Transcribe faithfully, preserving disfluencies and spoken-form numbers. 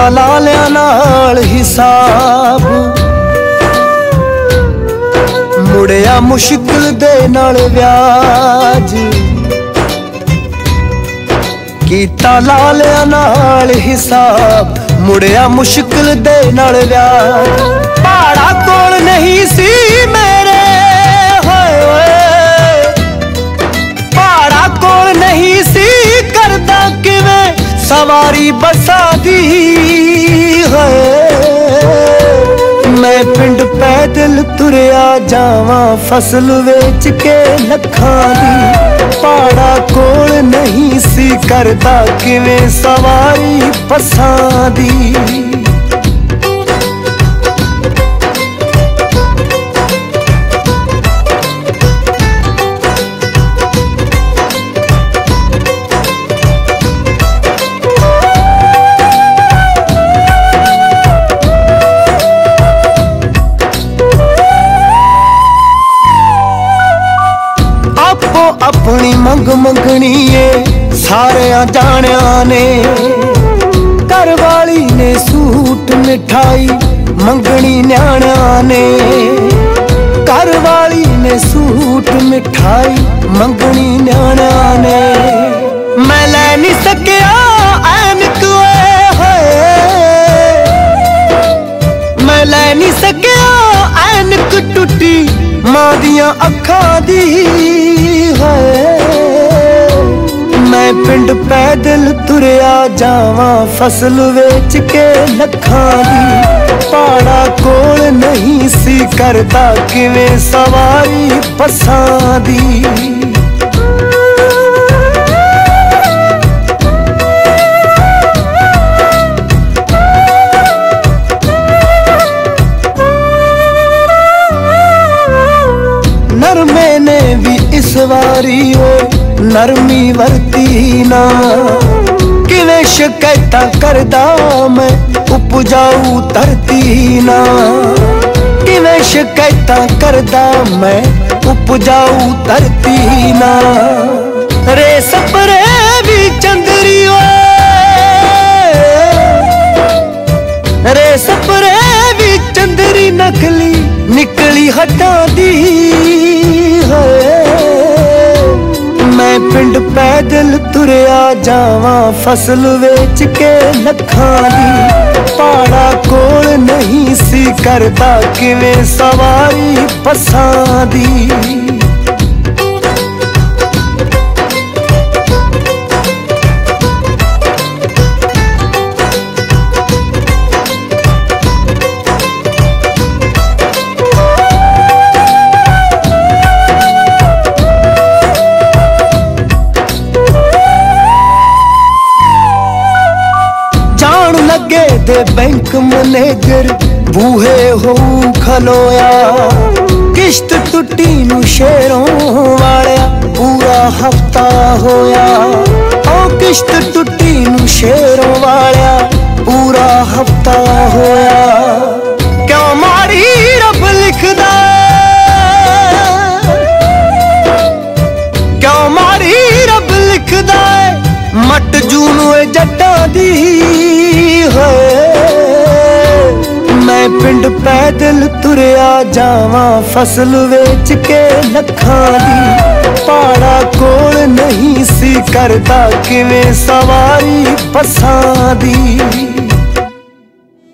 ਕੀਤਾ ਲਾਲਿਆਂ ਨਾਲ ਹਿਸਾਬ, ਮੁੜਿਆ ਮੁਸ਼ਕਿਲ ਦੇ ਨਾਲ ਵਿਆਜ। ਕੀਤਾ ਲਾਲਿਆਂ ਨਾਲ ਹਿਸਾਬ, ਮੁੜਿਆ ਮੁਸ਼ਕਿਲ ਦੇ ਨਾਲ ਵਿਆਜ। ਪਹਾੜਾ ਕੋਲ ਨਹੀਂ ਸੀ ਮੇਰੇ, ਹੋਏ ਹੋਏ ਪਹਾੜਾ ਕੋਲ ਨਹੀਂ ਸੀ, ਕਰਦਾ ਕਿਵੇਂ ਸਵਾਰੀ ਬੱਸਾਂ ਦੀ। ਹੋਏ ਮੈਂ ਪਿੰਡ ਪੈਦਲ ਤੁਰਿਆ ਜਾਵਾਂ, ਫਸਲ ਵੇਚ ਕੇ ਲੱਖਾਂ ਦੀ। ਪਹਾੜਾ ਕੋਲ ਨਹੀਂ ਸੀ, ਕਰਦਾ ਕਿਵੇਂ ਸਵਾਰੀ ਬੱਸਾਂ ਦੀ। अपनी मंग मंगनी है सारिया जानिया ने, घर वाली ने सूट मिठाई मंगनी न्याणिया ने। घर वाली ने सूट मिठाई मंगनी न्याणिया ने। मैं लै नहीं सकिया ऐनक होए, मैं लै नहीं सकिया ऐनक टुटी मां दियां अखां दी। मैं पिंड पैदल तुरिया जावां, फसल वेच के लखां दी। पहाड़ा कोल नहीं सी, करदा किवें सवारी बसां दी। नरमे ने भी इस वारी होए नरमी वरती ना, किवें शिकायतां करदा मैं उपजाऊ धरती ना। किवें शिकायतां करदा मैं उपजाऊ धरती ना। रे सपरे भी चंदरी होए, रे सपरे भी चंदरी नकली निकली हटां दी। मैं पिंड पैदल तुरिया जावां, फसल वेच के लखां दी। पहाड़ा कोल नहीं सी, करदा किवें सवारी बसां दी। दे बैंक मैनेजर बूहे हो खलोया, किश्त टुटी नू शेरों वालिया पूरा हफ्ता होया। ओ किश्त टुटी नू शेरों वालिया पूरा हफ्ता होया। क्यों मारी रब लिखदा, क्यों मारी रब लिखदा मट जून जट्टां दी। मैं पिंड पैदल तुरिया जावां, फसल वेच के लखां दी। पहाड़ा कोल नहीं सी, करदा किवें सवारी बसां दी।